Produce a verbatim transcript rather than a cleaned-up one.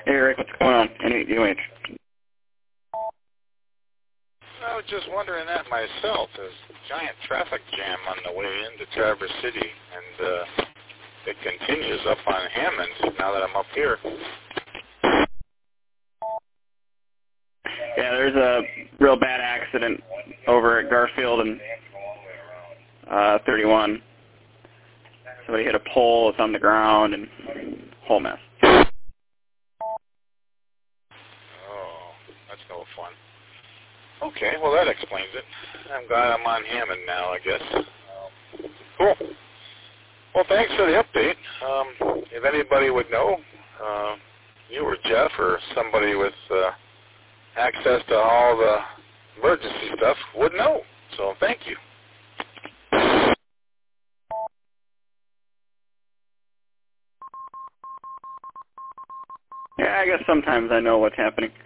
Hey, Rick, what's going on? N eight U H. I was just wondering that myself. There's a giant traffic jam on the way into Traverse City, and uh, it continues up on Hammond now that I'm up here. Yeah, there's a real bad accident over at Garfield and uh, thirty-one. Somebody hit a pole, it's on the ground, and whole mess. Oh, that's no fun. Okay, well that explains it. I'm glad I'm on Hammond now, I guess. Um, cool. Well, thanks for the update. Um, if anybody would know, uh, you or Jeff or somebody with uh, access to all the emergency stuff would know. So thank you. Yeah, I guess sometimes I know what's happening.